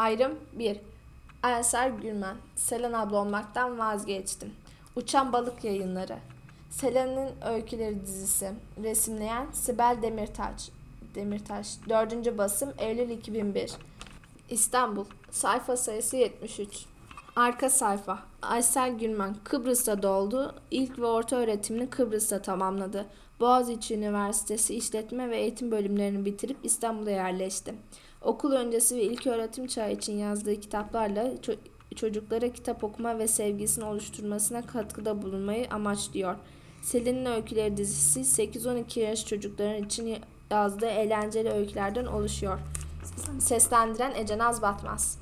Ayrım 1. Aysel Gülmen, Selen abla olmaktan vazgeçtim. Uçan Balık Yayınları. Selen'in Öyküleri dizisi. Resimleyen Sibel Demirtaş. 4. basım Eylül 2001. İstanbul. Sayfa sayısı 73. Arka sayfa. Aysel Gülmen Kıbrıs'ta doğdu. İlk ve orta öğretimini Kıbrıs'ta tamamladı. Boğaziçi Üniversitesi İşletme ve Eğitim bölümlerini bitirip İstanbul'a yerleşti. Okul öncesi ve ilköğretim çağı için yazdığı kitaplarla çocuklara kitap okuma ve sevgisini oluşturmasına katkıda bulunmayı amaçlıyor. Selin'in Öyküleri dizisi 8-12 yaş çocukların için yazdığı eğlenceli öykülerden oluşuyor. Seslendiren Ece Naz Batmaz.